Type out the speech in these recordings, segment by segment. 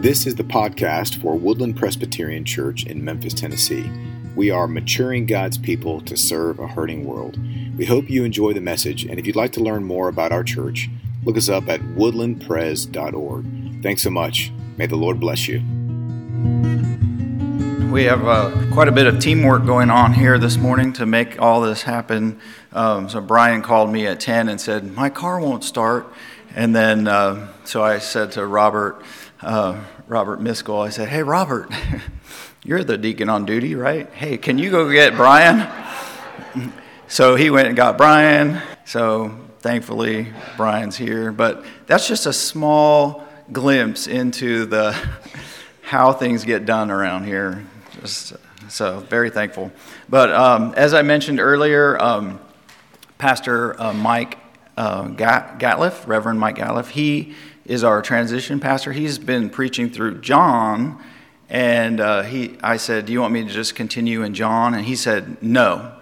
This is the podcast for Woodland Presbyterian Church in Memphis, Tennessee. We are maturing God's people to serve a hurting world. We hope you enjoy the message, and if you'd like to learn more about our church, look us up at woodlandpres.org. Thanks so much. May the Lord bless you. We have quite a bit of teamwork going on here this morning to make all this happen. So Brian called me at 10 and said, my car won't start. And then, so I said to Robert Miskell, I said, hey, Robert, you're the deacon on duty, right? Hey, can you go get Brian? So he went and got Brian. So thankfully, Brian's here. But that's just a small glimpse into how things get done around here. So very thankful. But as I mentioned earlier, Pastor Mike Gatliff, Reverend Mike Gatliff, he is our transition pastor. He's been preaching through John, and I said, do you want me to just continue in John? And he said, no.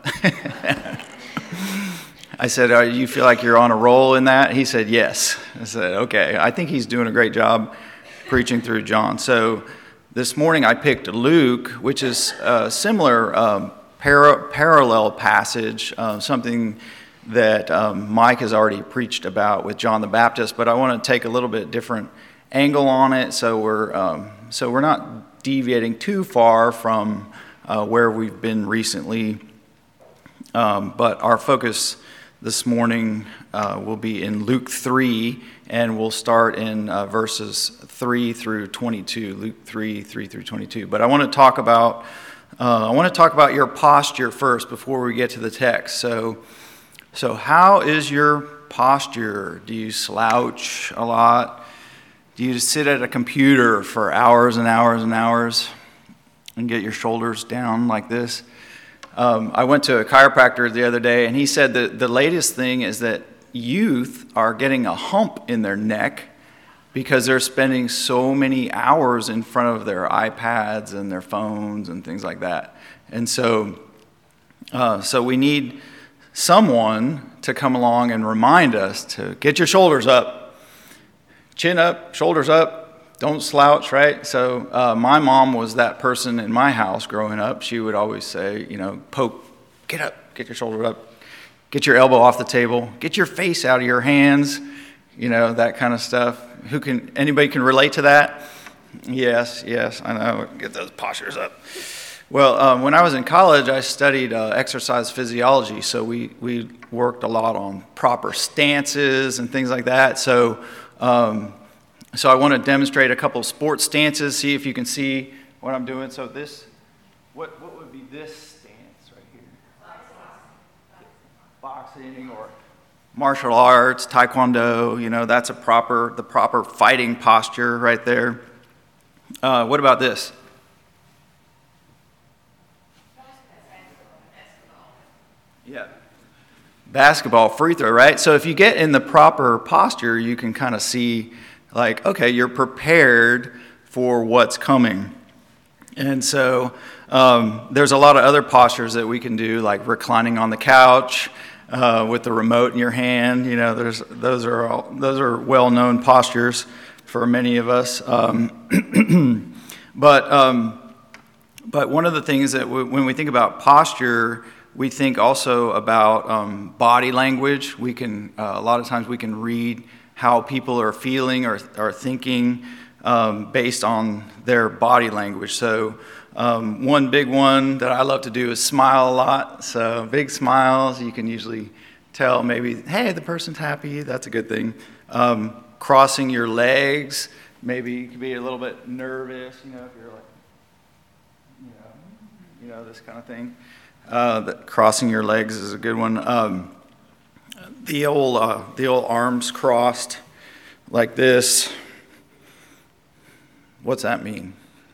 I said, you feel like you're on a roll in that? He said, yes. I said, okay. I think he's doing a great job preaching through John. So this morning I picked Luke, which is a similar parallel passage, something that Mike has already preached about with John the Baptist, but I want to take a little bit different angle on it, so we're not deviating too far from where we've been recently. But our focus this morning will be in Luke 3, and we'll start in verses 3 through 22. Luke 3 through 22. But I want to talk about your posture first before we get to the text. So how is your posture? Do you slouch a lot? Do you sit at a computer for hours and hours and hours and get your shoulders down like this? I went to a chiropractor the other day, and he said that the latest thing is that youth are getting a hump in their neck because they're spending so many hours in front of their iPads and their phones and things like that. And so we need someone to come along and remind us to get your shoulders up, chin up, shoulders up, don't slouch, right? So my mom was that person in my house growing up. She would always say, poke, get up, get your shoulder up, get your elbow off the table, get your face out of your hands, that kind of stuff. Anybody can relate to that? Yes, I know, get those postures up. Well, when I was in college, I studied exercise physiology, so we worked a lot on proper stances and things like that. So I want to demonstrate a couple of sports stances, see if you can see what I'm doing. So what would be this stance right here? Boxing or martial arts, taekwondo, that's the proper fighting posture right there. What about this? Yeah, basketball, free throw, right? So if you get in the proper posture, you can kind of see, like, okay, you're prepared for what's coming. And so there's a lot of other postures that we can do, like reclining on the couch with the remote in your hand. Those are well-known postures for many of us. But one of the things that when we think about posture, we think also about body language. We can a lot of times we can read how people are feeling or thinking based on their body language. So one big one that I love to do is smile a lot. So big smiles, you can usually tell maybe, hey, the person's happy. That's a good thing. Crossing your legs, maybe you can be a little bit nervous. If you're like, this kind of thing. Crossing your legs is a good one. The old arms crossed like this. What's that mean?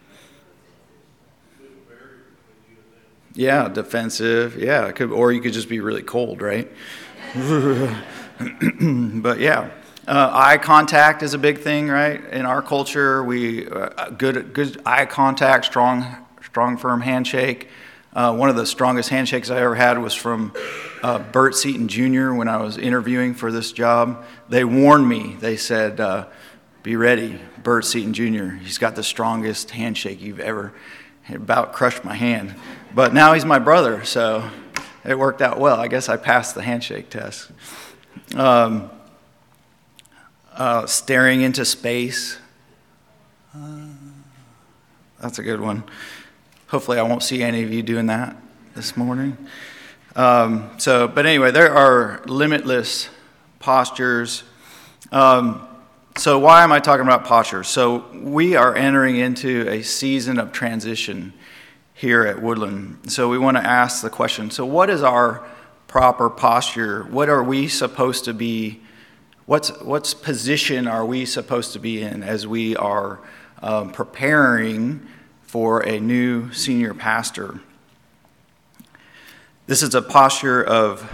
Yeah, defensive. Yeah, or you could just be really cold, right? But yeah, eye contact is a big thing, right? In our culture, we good eye contact, strong, firm handshake. One of the strongest handshakes I ever had was from Bert Seaton Jr. when I was interviewing for this job. They warned me. They said, be ready. Bert Seaton Jr., he's got the strongest handshake you've ever, it about crushed my hand. But now he's my brother, so it worked out well. I guess I passed the handshake test. Staring into space. That's a good one. Hopefully I won't see any of you doing that this morning. But anyway, there are limitless postures. So why am I talking about postures? So we are entering into a season of transition here at Woodland. So we want to ask the question, so what is our proper posture? What are we supposed to be, what's position are we supposed to be in as we are preparing for a new senior pastor? This is a posture of,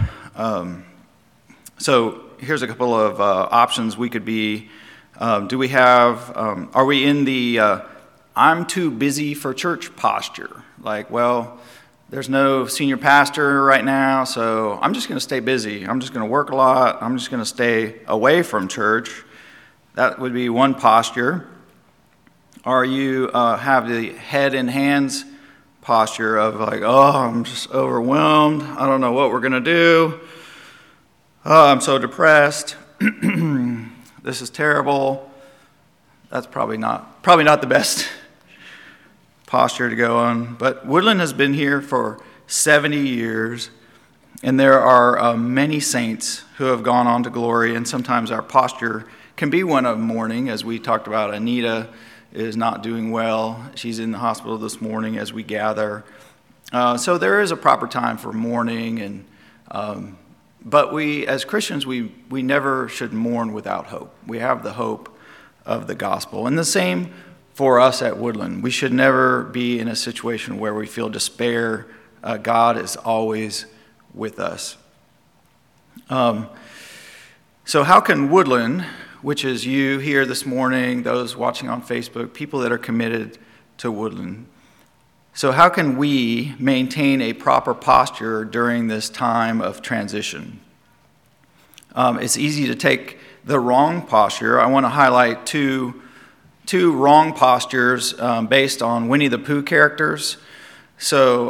so here's a couple of options we could be. Do we have, are we in the I'm too busy for church posture? Like, well, there's no senior pastor right now, so I'm just going to stay busy. I'm just going to work a lot. I'm just going to stay away from church. That would be one posture. Or you have the head and hands posture of like, oh, I'm just overwhelmed. I don't know what we're going to do. Oh, I'm so depressed. This is terrible. That's probably not the best posture to go on. But Woodland has been here for 70 years, and there are many saints who have gone on to glory, and sometimes our posture can be one of mourning, as we talked about. Anita is not doing well. She's in the hospital this morning as we gather. So there is a proper time for mourning, and but we, as Christians, we never should mourn without hope. We have the hope of the gospel. And the same for us at Woodland. We should never be in a situation where we feel despair. God is always with us. So how can Woodland, which is you here this morning, those watching on Facebook, people that are committed to Woodland, so how can we maintain a proper posture during this time of transition? It's easy to take the wrong posture. I want to highlight two wrong postures based on Winnie the Pooh characters. So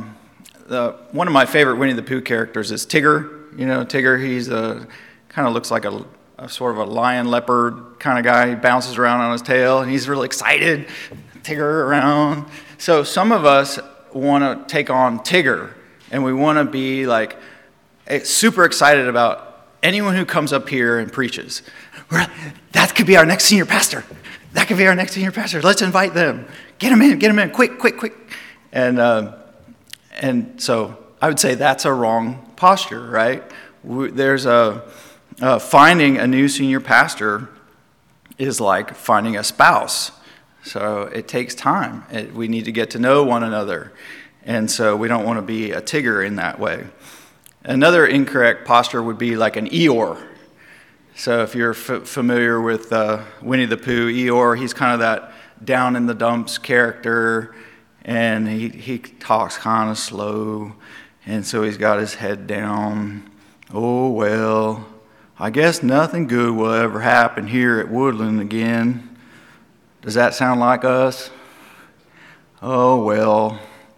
one of my favorite Winnie the Pooh characters is Tigger. You know, Tigger, he's kind of looks like a sort of a lion leopard kind of guy. He bounces around on his tail, and he's really excited. Tigger around. So some of us want to take on Tigger, and we want to be like super excited about anyone who comes up here and preaches. That could be our next senior pastor. That could be our next senior pastor. Let's invite them. Get them in, quick. And so I would say that's a wrong posture, right? There's finding a new senior pastor is like finding a spouse. So it takes time. We need to get to know one another. And so we don't want to be a Tigger in that way. Another incorrect posture would be like an Eeyore. So if you're familiar with Winnie the Pooh, Eeyore, he's kind of that down in the dumps character, and he talks kind of slow, and so he's got his head down. Oh, well, I guess nothing good will ever happen here at Woodland again. Does that sound like us? Oh, well,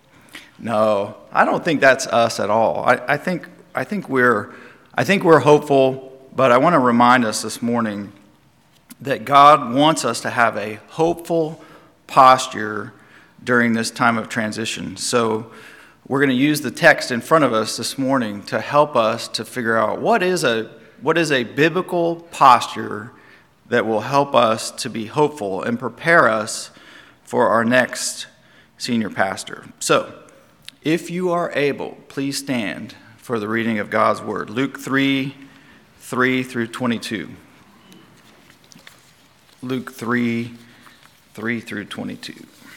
no, I don't think that's us at all. I think we're hopeful. But I want to remind us this morning that God wants us to have a hopeful posture during this time of transition. So we're going to use the text in front of us this morning to help us to figure out what is a biblical posture that will help us to be hopeful and prepare us for our next senior pastor. So if you are able, please stand for the reading of God's word. Luke 3 through 22. Luke 3 through 22.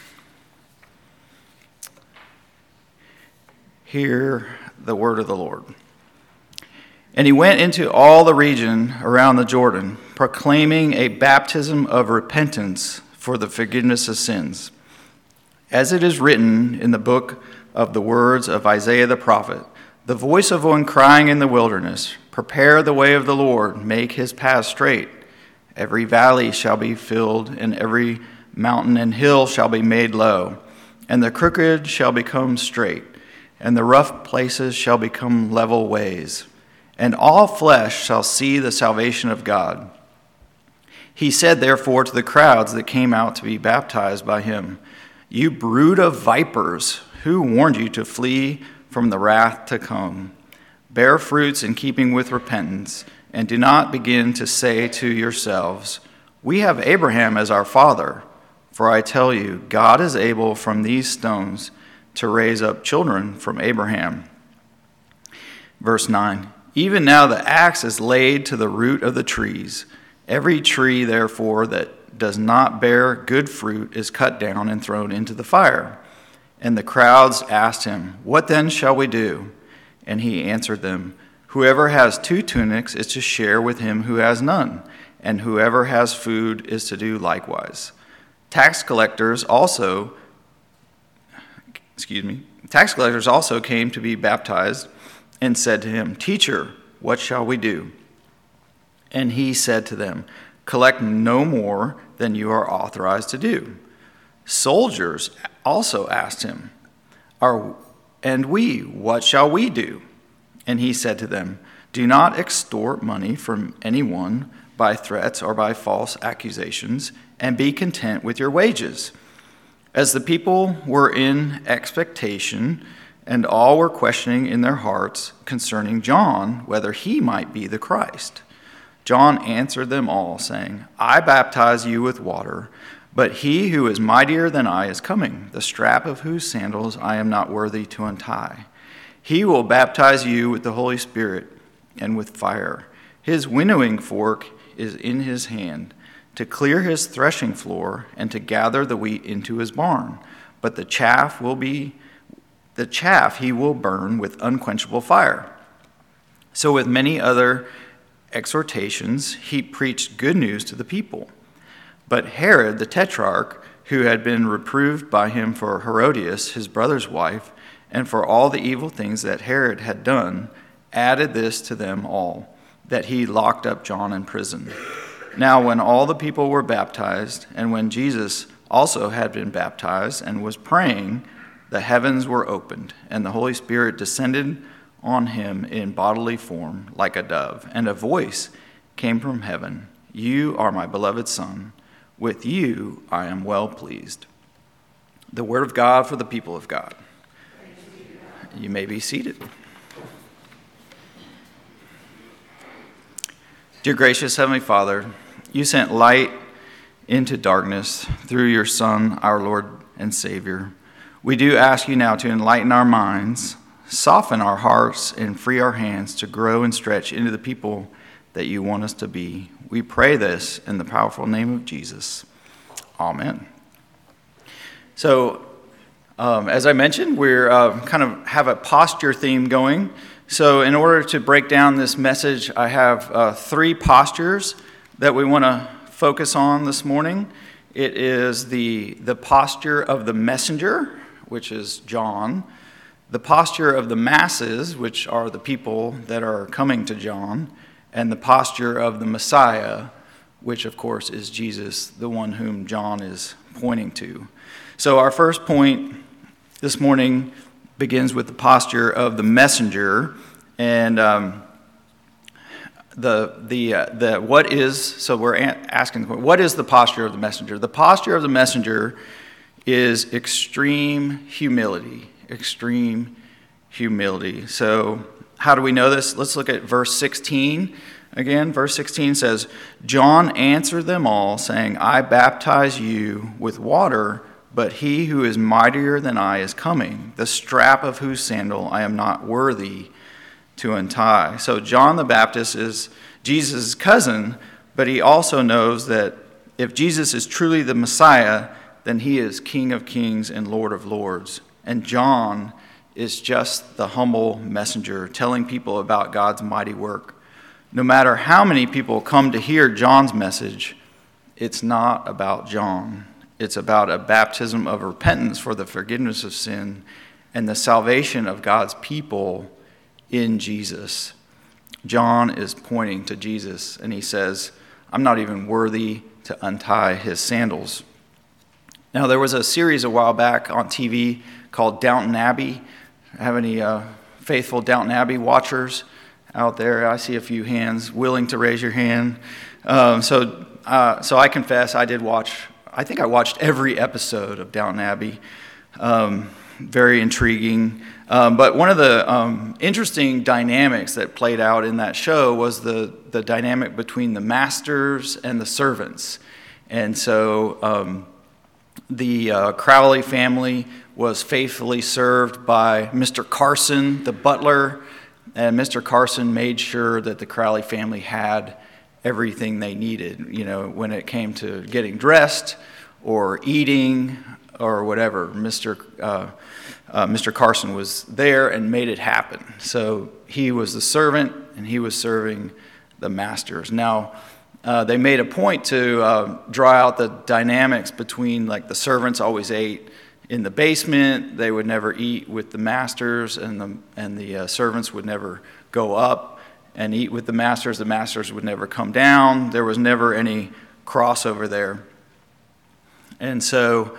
Hear the word of the Lord. And he went into all the region around the Jordan, proclaiming a baptism of repentance for the forgiveness of sins. As it is written in the book of the words of Isaiah the prophet, the voice of one crying in the wilderness, prepare the way of the Lord, make his path straight. Every valley shall be filled, and every mountain and hill shall be made low, and the crooked shall become straight, and the rough places shall become level ways, and all flesh shall see the salvation of God. He said therefore to the crowds that came out to be baptized by him, You brood of vipers, who warned you to flee from the wrath to come? Bear fruits in keeping with repentance, and do not begin to say to yourselves, We have Abraham as our father. For I tell you, God is able from these stones to raise up children from Abraham. Verse 9, Even now the axe is laid to the root of the trees. Every tree, therefore, that does not bear good fruit is cut down and thrown into the fire. And the crowds asked him, What then shall we do? And he answered them, Whoever has 2 tunics is to share with him who has none, and whoever has food is to do likewise. Tax collectors also came to be baptized and said to him, Teacher, what shall we do? And he said to them, Collect no more than you are authorized to do. Soldiers also asked him, And we, what shall we do? And he said to them, Do not extort money from anyone by threats or by false accusations, and be content with your wages. As the people were in expectation, and all were questioning in their hearts concerning John, whether he might be the Christ. John answered them all, saying, I baptize you with water, but he who is mightier than I is coming, the strap of whose sandals I am not worthy to untie. He will baptize you with the Holy Spirit and with fire. His winnowing fork is in his hand, to clear his threshing floor and to gather the wheat into his barn. But the chaff he will burn with unquenchable fire. So with many other exhortations, he preached good news to the people. But Herod the Tetrarch, who had been reproved by him for Herodias, his brother's wife, and for all the evil things that Herod had done, added this to them all, that he locked up John in prison. Now when all the people were baptized, and when Jesus also had been baptized and was praying, the heavens were opened, and the Holy Spirit descended on him in bodily form like a dove, and a voice came from heaven, You are my beloved Son, with you I am well pleased. The word of God for the people of God. You may be seated. Dear gracious Heavenly Father, you sent light into darkness through your Son, our Lord and Savior. We do ask you now to enlighten our minds, soften our hearts, and free our hands to grow and stretch into the people that you want us to be. We pray this in the powerful name of Jesus. Amen. So, as I mentioned, we're kind of have a posture theme going. So in order to break down this message, I have 3 postures that we want to focus on this morning. It is the posture of the messenger, which is John, the posture of the masses, which are the people that are coming to John, and the posture of the Messiah, which of course is Jesus, the one whom John is pointing to. So our first point this morning begins with the posture of the messenger, and what is, so we're asking, what is the posture of the messenger? The posture of the messenger is extreme humility, extreme humility. So how do we know this? Let's look at verse 16 again. Verse 16 says, John answered them all, saying, I baptize you with water, but he who is mightier than I is coming, the strap of whose sandal I am not worthy to untie. So John the Baptist is Jesus' cousin, but he also knows that if Jesus is truly the Messiah, then he is King of Kings and Lord of Lords. And John is just the humble messenger telling people about God's mighty work. No matter how many people come to hear John's message, it's not about John. It's about a baptism of repentance for the forgiveness of sin and the salvation of God's people in Jesus. John is pointing to Jesus, and he says, I'm not even worthy to untie his sandals. Now, there was a series a while back on TV called Downton Abbey. Have any faithful Downton Abbey watchers out there? I see a few hands willing to raise your hand. So I confess I did watch, I think I watched every episode of Downton Abbey. Very intriguing. But one of the interesting dynamics that played out in that show was the dynamic between the masters and the servants. And so the Crowley family was faithfully served by Mr. Carson, the butler, and Mr. Carson made sure that the Crowley family had everything they needed, when it came to getting dressed or eating or whatever. Mr. Carson was there and made it happen. So he was the servant and he was serving the masters. Now, they made a point to draw out the dynamics between, like, the servants always ate in the basement. They would never eat with the masters, and the servants would never go up and eat with the masters. The masters would never come down. There was never any crossover there. And so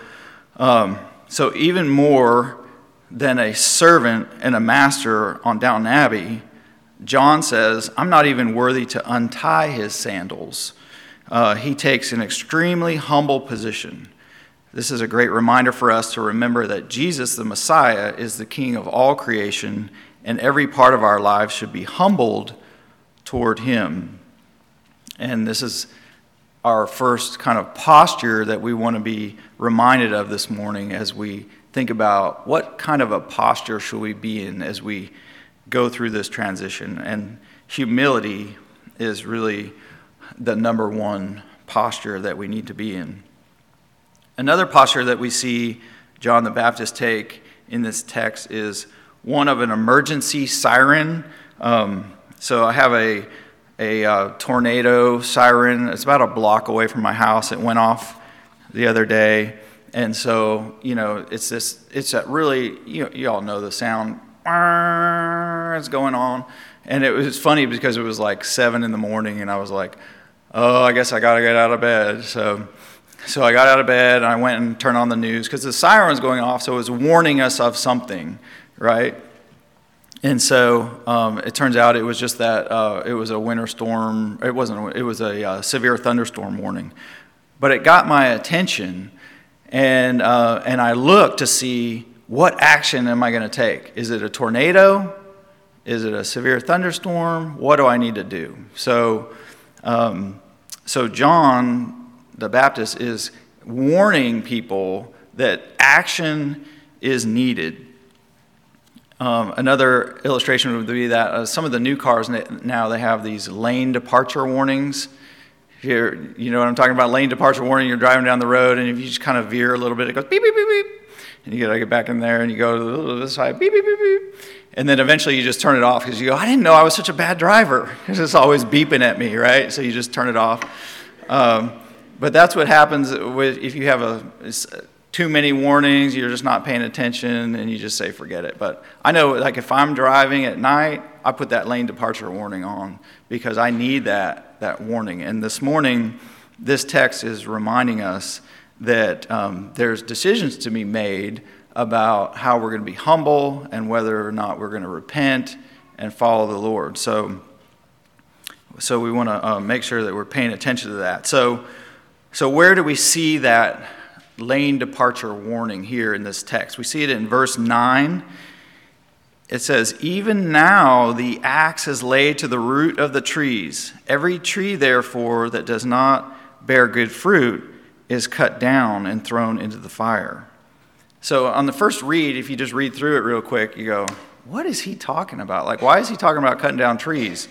even more than a servant and a master on Downton Abbey, John says, I'm not even worthy to untie his sandals. He takes an extremely humble position. This is a great reminder for us to remember that Jesus, the Messiah, is the King of all creation, and every part of our lives should be humbled toward him. And this is our first kind of posture that we want to be reminded of this morning as we think about what kind of a posture should we be in as we go through this transition. And humility is really the number one posture that we need to be in. Another posture that we see John the Baptist take in this text is one of an emergency siren. So I have a tornado siren. It's about a block away from my house. It went off the other day. And so, it's that really, you all know the sound. It's going on. And it was funny because it was like 7 a.m. and I was like, oh, I guess I got to get out of bed. So I got out of bed and I went and turned on the news because the siren was going off, so it was warning us of something, right? And so it turns out it was just that it was a winter storm. It was a severe thunderstorm warning. But it got my attention, and I looked to see what action am I going to take. Is it a tornado? Is it a severe thunderstorm? What do I need to do? So John the Baptist is warning people that action is needed. Another illustration would be that some of the new cars now, they have these lane departure warnings. Here, you know what I'm talking about? Lane departure warning. You're driving down the road, and if you just kind of veer a little bit, it goes beep, beep, beep, beep. And you got to get back in there, and you go to this side, beep, beep, beep, beep. And then eventually you just turn it off because you go, I didn't know I was such a bad driver. It's just always beeping at me, right? So you just turn it off. But that's what happens if you have too many warnings, you're just not paying attention, and you just say, forget it. But I know, like, if I'm driving at night, I put that lane departure warning on because I need that warning. And this morning, this text is reminding us that there's decisions to be made about how we're going to be humble and whether or not we're going to repent and follow the Lord. So we want to make sure that we're paying attention to that. So where do we see that lane departure warning here in this text? We see it in verse 9. It says, even now the axe is laid to the root of the trees. Every tree, therefore, that does not bear good fruit is cut down and thrown into the fire. So on the first read, if you just read through it real quick, you go, what is he talking about? Like, why is he talking about cutting down trees?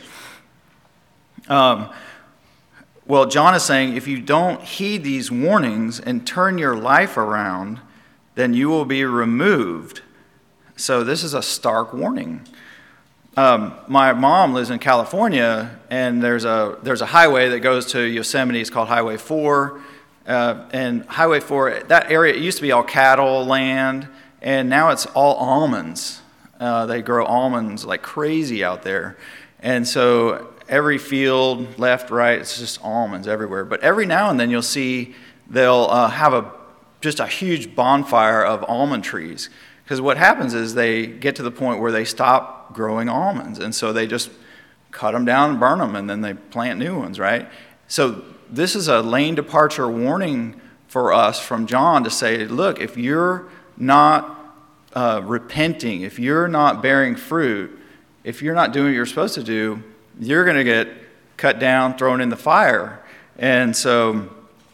Well, John is saying if you don't heed these warnings and turn your life around, then you will be removed. So this is a stark warning. My mom lives in California, and there's a highway that goes to Yosemite. It's called Highway 4. And Highway 4, that area, it used to be all cattle land, and now it's all almonds. They grow almonds like crazy out there. And so every field, left, right, it's just almonds everywhere. But every now and then you'll see they'll have just a huge bonfire of almond trees. Because what happens is they get to the point where they stop growing almonds. And so they just cut them down and burn them, and then they plant new ones, right? So this is a lane departure warning for us from John to say, look, if you're not repenting, if you're not bearing fruit, if you're not doing what you're supposed to do, you're going to get cut down, thrown in the fire. And so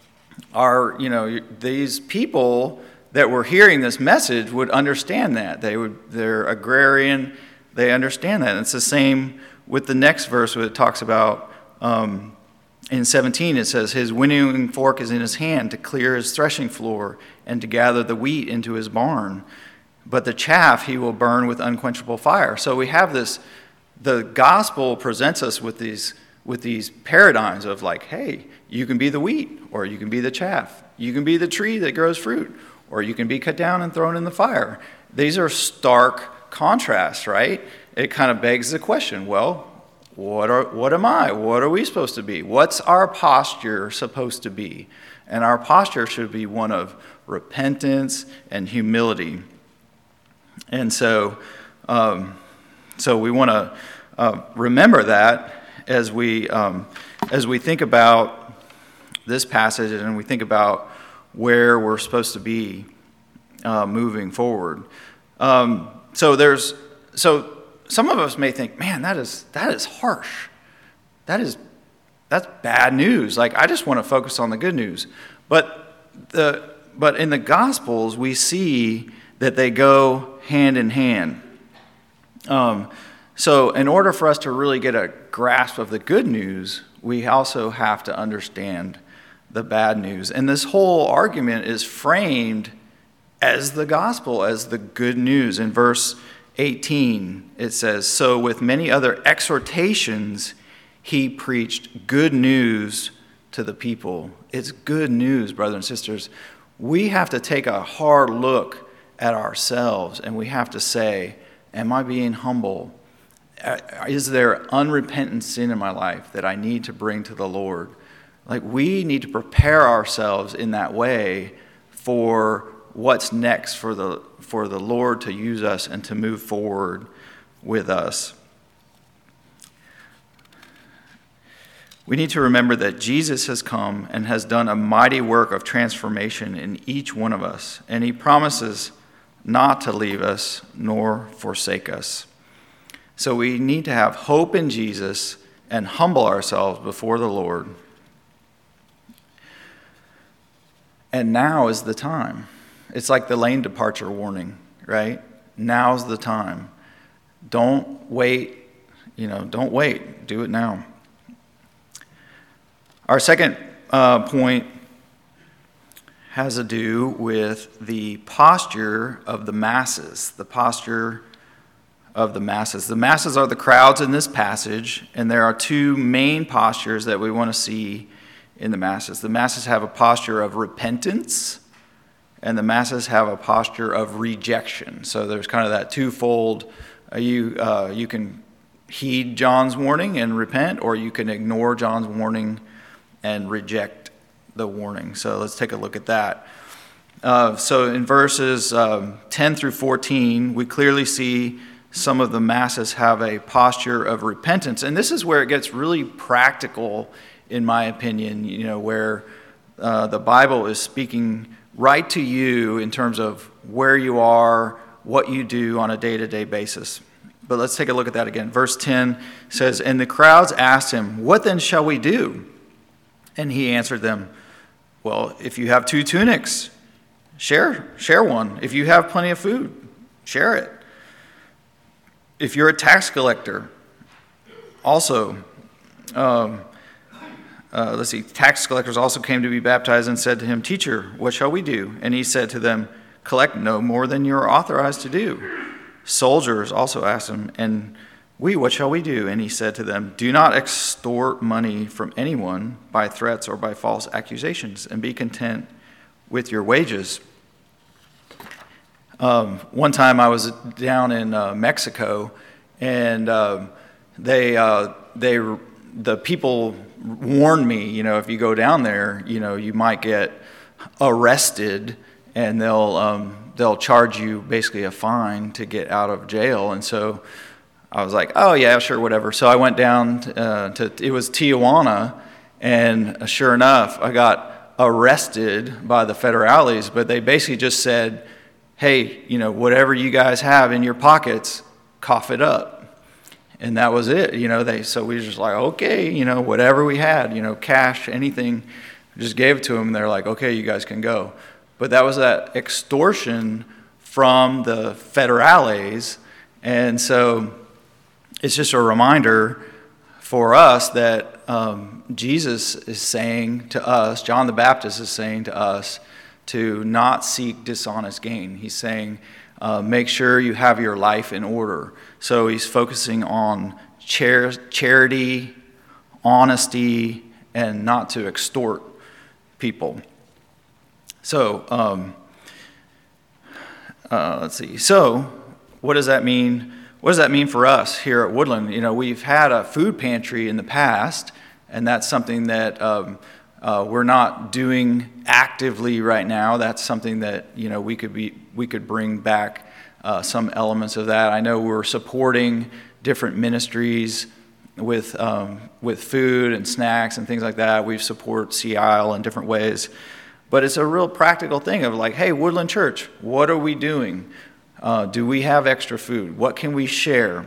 these people that were hearing this message would understand that. They're agrarian, they understand that. And it's the same with the next verse where it talks about in 17, it says, his winnowing fork is in his hand to clear his threshing floor and to gather the wheat into his barn. But the chaff he will burn with unquenchable fire. So we have this, the gospel presents us with these paradigms of like, hey, you can be the wheat, or you can be the chaff. You can be the tree that grows fruit, or you can be cut down and thrown in the fire. These are stark contrasts, right? It kind of begs the question, well, what am I? What are we supposed to be? What's our posture supposed to be? And our posture should be one of repentance and humility. And so we want to remember that as we think about this passage and we think about where we're supposed to be moving forward. So some of us may think, man, that is harsh. That's bad news. Like, I just want to focus on the good news. But in the Gospels, we see that they go hand in hand. So in order for us to really get a grasp of the good news, we also have to understand the bad news. And this whole argument is framed as the gospel, as the good news. In verse 18, it says, so with many other exhortations, he preached good news to the people. It's good news, brothers and sisters. We have to take a hard look at ourselves, and we have to say, am I being humble? Is there unrepentant sin in my life that I need to bring to the Lord? Like, we need to prepare ourselves in that way for what's next for the Lord to use us and to move forward with us. We need to remember that Jesus has come and has done a mighty work of transformation in each one of us, and he promises not to leave us nor forsake us. So we need to have hope in Jesus and humble ourselves before the Lord. And now is the time. It's like the lane departure warning, right? Now's the time. Don't wait. Don't wait. Do it now. Our second point has to do with the posture of the masses. The posture of the masses. The masses are the crowds in this passage, and there are two main postures that we want to see in the masses. The masses have a posture of repentance, and the masses have a posture of rejection. So there's kind of that twofold. You can heed John's warning and repent, or you can ignore John's warning and reject the warning. So let's take a look at that. So in verses 10 through 14, we clearly see some of the masses have a posture of repentance. And this is where it gets really practical, in my opinion, where the Bible is speaking right to you in terms of where you are, what you do on a day-to-day basis. But let's take a look at that again. Verse 10 says, and the crowds asked him, what then shall we do? And he answered them, well, if you have 2 tunics, share one. If you have plenty of food, share it. If you're a tax collector, also, tax collectors also came to be baptized and said to him, teacher, what shall we do? And he said to them, collect no more than you are authorized to do. Soldiers also asked him, and what shall we do? And he said to them, do not extort money from anyone by threats or by false accusations, and be content with your wages. One time I was down in Mexico, and they the people warned me, if you go down there, you might get arrested, and they'll charge you basically a fine to get out of jail. And so I was like, oh yeah, sure, whatever. So I went down it was Tijuana, and sure enough, I got arrested by the federales, but they basically just said, hey, whatever you guys have in your pockets, cough it up. And that was it, so we were just like, okay, whatever we had, cash, anything, just gave it to them, and they're like, okay, you guys can go. But that was that extortion from the federales, and so it's just a reminder for us that Jesus is saying to us, John the Baptist is saying to us, to not seek dishonest gain. He's saying, make sure you have your life in order. So he's focusing on charity, honesty, and not to extort people. So let's see. So what does that mean? What does that mean for us here at Woodland? We've had a food pantry in the past, and that's something that we're not doing actively right now. That's something that we could bring back some elements of that. I know we're supporting different ministries with food and snacks and things like that. We support Sea Isle in different ways, but it's a real practical thing of like, hey, Woodland Church, what are we doing? Do we have extra food? What can we share?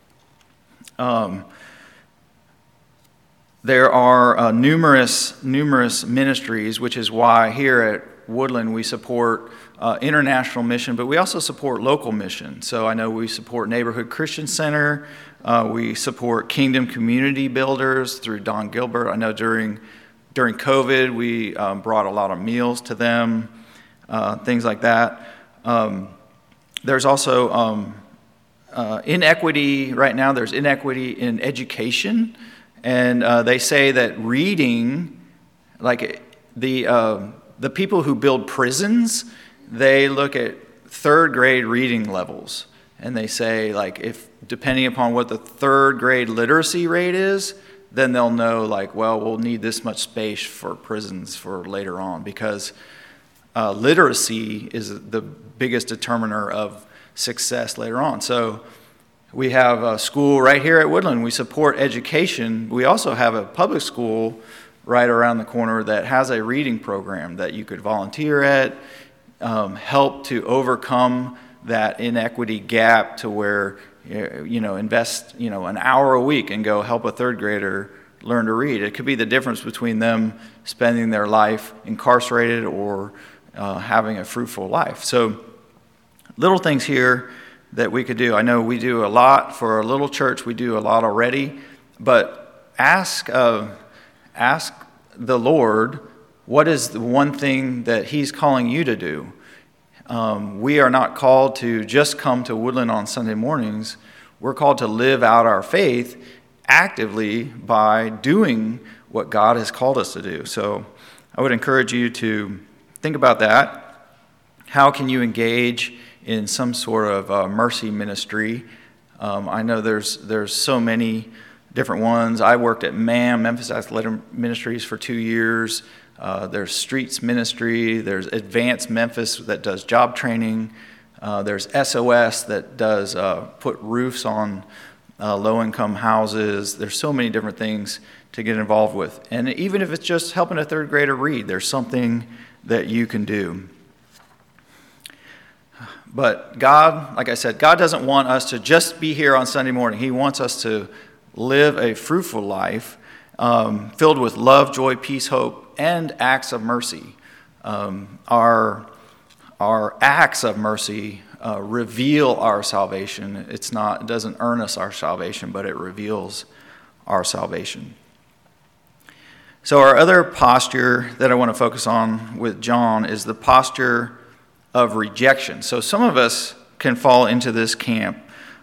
There are numerous ministries, which is why here at Woodland we support international mission, but we also support local mission. So I know we support Neighborhood Christian Center. We support Kingdom Community Builders through Don Gilbert. I know during COVID we brought a lot of meals to them, things like that. There's also inequity right now. There's inequity in education. And they say that reading, like the people who build prisons, they look at third grade reading levels. And they say, like, if depending upon what the third grade literacy rate is, then they'll know, like, well, we'll need this much space for prisons for later on. Because literacy is the biggest determiner of success later on. So we have a school right here at Woodland. We support education. We also have a public school right around the corner that has a reading program that you could volunteer at, help to overcome that inequity gap to where, invest, an hour a week and go help a third grader learn to read. It could be the difference between them spending their life incarcerated or having a fruitful life. So little things here that we could do. I know we do a lot for a little church. We do a lot already, but ask the Lord, what is the one thing that He's calling you to do? We are not called to just come to Woodland on Sunday mornings. We're called to live out our faith actively by doing what God has called us to do. So I would encourage you to think about that. How can you engage in some sort of mercy ministry? I know there's so many different ones. I worked at MAM, Memphis Athletic Ministries, for 2 years. There's Streets Ministry. There's Advanced Memphis that does job training. There's SOS that does put roofs on low-income houses. There's so many different things to get involved with. And even if it's just helping a third grader read, there's something that you can do. But God, like I said, God doesn't want us to just be here on Sunday morning. He wants us to live a fruitful life filled with love, joy, peace, hope, and acts of mercy. Our acts of mercy reveal our salvation. It doesn't earn us our salvation, but it reveals our salvation. So our other posture that I want to focus on with John is the posture of rejection. So some of us can fall into this camp.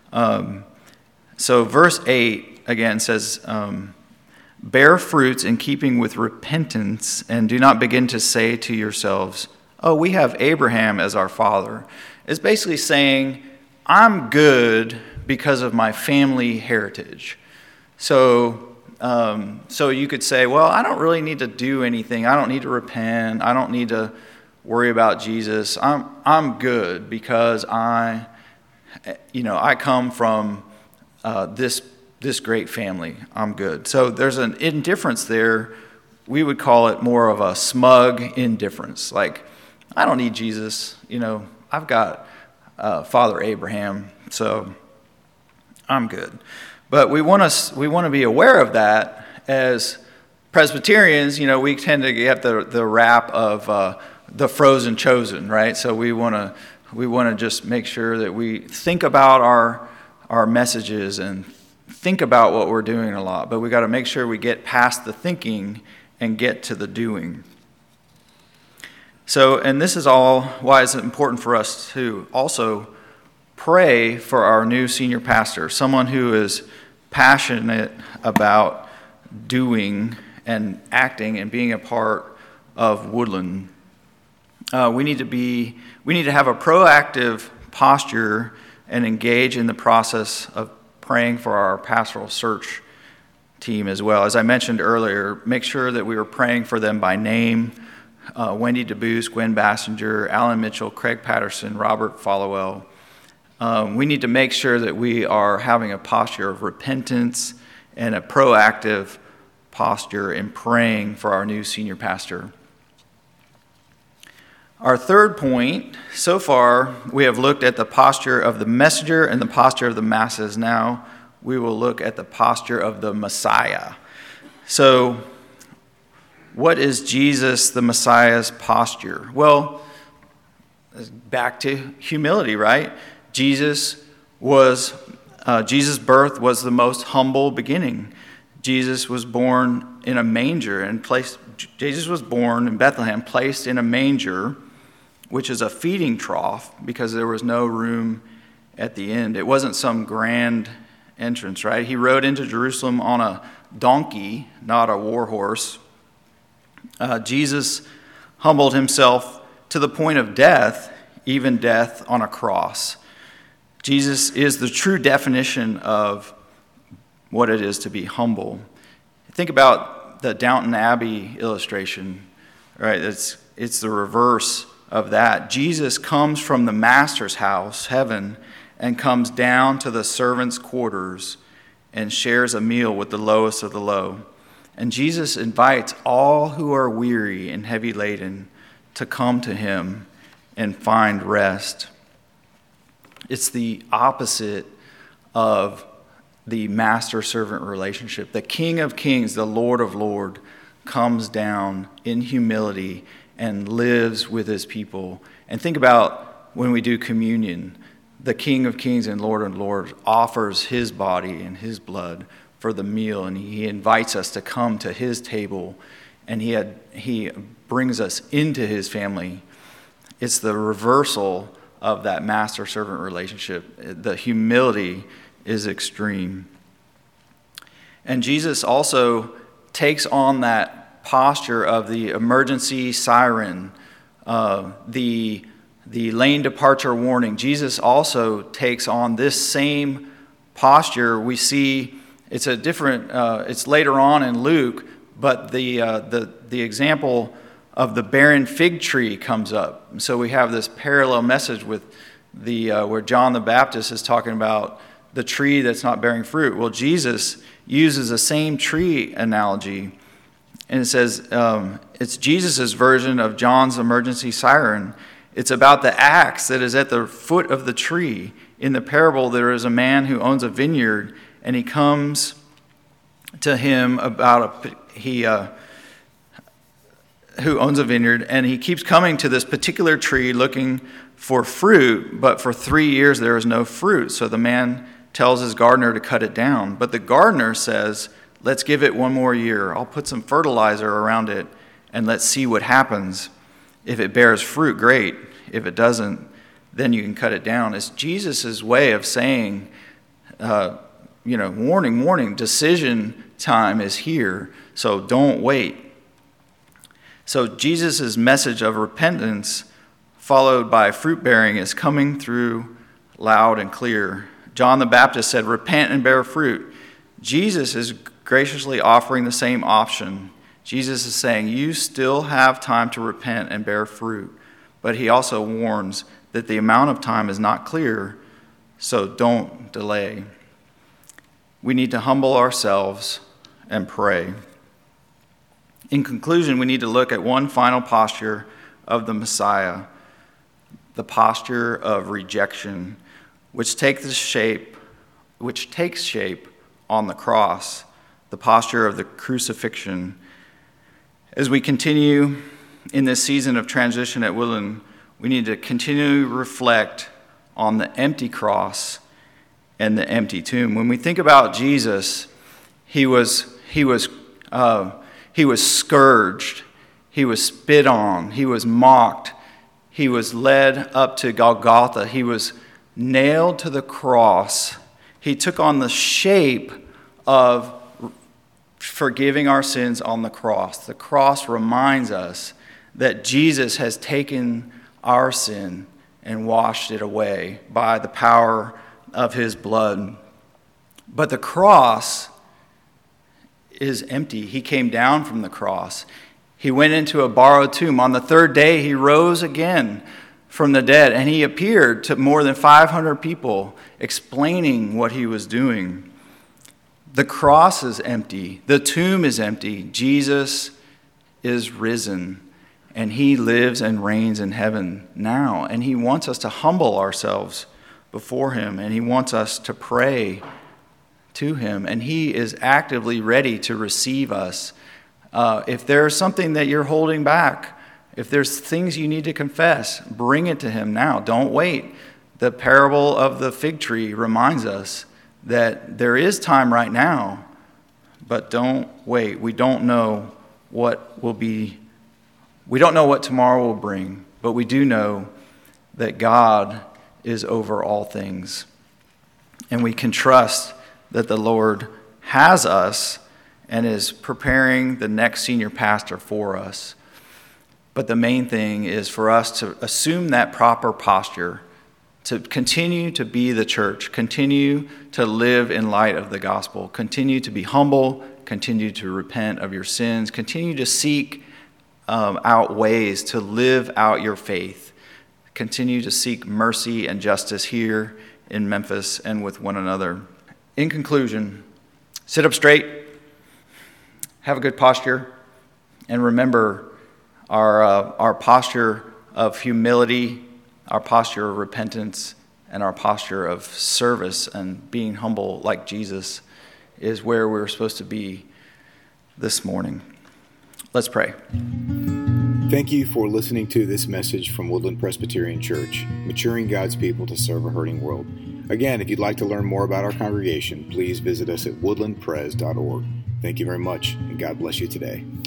So verse 8 again says, bear fruits in keeping with repentance, and do not begin to say to yourselves, oh, we have Abraham as our father. It's basically saying, I'm good because of my family heritage. So So you could say, well, I don't really need to do anything. I don't need to repent. I don't need to worry about Jesus. I'm good because I come from this great family. I'm good. So there's an indifference there. We would call it more of a smug indifference. Like, I don't need Jesus. I've got Father Abraham, so I'm good. But we want to be aware of that as Presbyterians. We tend to get the rap of the frozen chosen, right? So we want to just make sure that we think about our messages and think about what we're doing a lot. But we got to make sure we get past the thinking and get to the doing. So, and this is all why it's important for us to also pray for our new senior pastor, someone who is passionate about doing and acting and being a part of Woodland. We need to have a proactive posture and engage in the process of praying for our pastoral search team as well. As I mentioned earlier, make sure that we are praying for them by name. Wendy DeBoos, Gwen Bassinger, Alan Mitchell, Craig Patterson, Robert Followell. We need to make sure that we are having a posture of repentance and a proactive posture in praying for our new senior pastor. Our third point, so far we have looked at the posture of the messenger and the posture of the masses. Now we will look at the posture of the Messiah. So, what is Jesus the Messiah's posture? Well, back to humility, right? Jesus' birth was the most humble beginning. Jesus was born in a manger Jesus was born in Bethlehem, placed in a manger, which is a feeding trough because there was no room at the end. It wasn't some grand entrance, right? He rode into Jerusalem on a donkey, not a war horse. Jesus humbled himself to the point of death, even death on a cross. Jesus is the true definition of what it is to be humble. Think about the Downton Abbey illustration, right? It's the reverse of that. Jesus comes from the master's house, heaven, and comes down to the servants' quarters and shares a meal with the lowest of the low. And Jesus invites all who are weary and heavy laden to come to him and find rest. It's the opposite of the master-servant relationship. The King of Kings, the Lord of Lords, comes down in humility and lives with his people. And think about when we do communion, the King of Kings and Lord of Lords offers his body and his blood for the meal, and he invites us to come to his table, and he brings us into his family. It's the reversal of that master-servant relationship. The humility is extreme. And Jesus also takes on that posture of the emergency siren, the lane departure warning. Jesus also takes on this same posture. We see it's a different. It's later on in Luke, but the example of the barren fig tree comes up. So we have this parallel message with where John the Baptist is talking about the tree that's not bearing fruit. Well, Jesus uses the same tree analogy, and it says it's Jesus' version of John's emergency siren. It's about the axe that is at the foot of the tree. In the parable, there is a man who owns a vineyard, and he comes to him who owns a vineyard, and he keeps coming to this particular tree looking for fruit, but for 3 years there is no fruit. So the man tells his gardener to cut it down. But the gardener says, let's give it 1 more year. I'll put some fertilizer around it, and let's see what happens. If it bears fruit, great. If it doesn't, then you can cut it down. It's Jesus' way of saying, warning, decision time is here, so don't wait. So Jesus' message of repentance, followed by fruit bearing, is coming through loud and clear. John the Baptist said, repent and bear fruit. Jesus is graciously offering the same option. Jesus is saying, you still have time to repent and bear fruit. But he also warns that the amount of time is not clear, so don't delay. We need to humble ourselves and pray. In conclusion, we need to look at one final posture of the Messiah, the posture of rejection, which takes shape on the cross, the posture of the crucifixion. As we continue in this season of transition at Woodland, we need to continually reflect on the empty cross and the empty tomb. When we think about Jesus, he was scourged, he was spit on, he was mocked, he was led up to Golgotha, he was nailed to the cross. He took on the shape of forgiving our sins on the cross. The cross reminds us that Jesus has taken our sin and washed it away by the power of his blood. But the cross is empty. He came down from the cross. He went into a borrowed tomb. On the third day, he rose again from the dead, and he appeared to more than 500 people, explaining what he was doing. The cross is empty. The tomb is empty. Jesus is risen, and he lives and reigns in heaven now. And he wants us to humble ourselves before him, and he wants us to pray to him, and he is actively ready to receive us. If there's something that you're holding back, if there's things you need to confess, bring it to him now. Don't wait. The parable of the fig tree reminds us that there is time right now, but don't wait. We don't know what tomorrow will bring, but we do know that God is over all things. And we can trust that the Lord has us and is preparing the next senior pastor for us. But the main thing is for us to assume that proper posture, to continue to be the church, continue to live in light of the gospel, continue to be humble, continue to repent of your sins, continue to seek out ways to live out your faith, continue to seek mercy and justice here in Memphis and with one another. In conclusion, sit up straight, have a good posture, and remember our posture of humility, our posture of repentance, and our posture of service and being humble like Jesus is where we're supposed to be this morning. Let's pray. Thank you for listening to this message from Woodland Presbyterian Church, maturing God's people to serve a hurting world. Again, if you'd like to learn more about our congregation, please visit us at woodlandpres.org. Thank you very much, and God bless you today.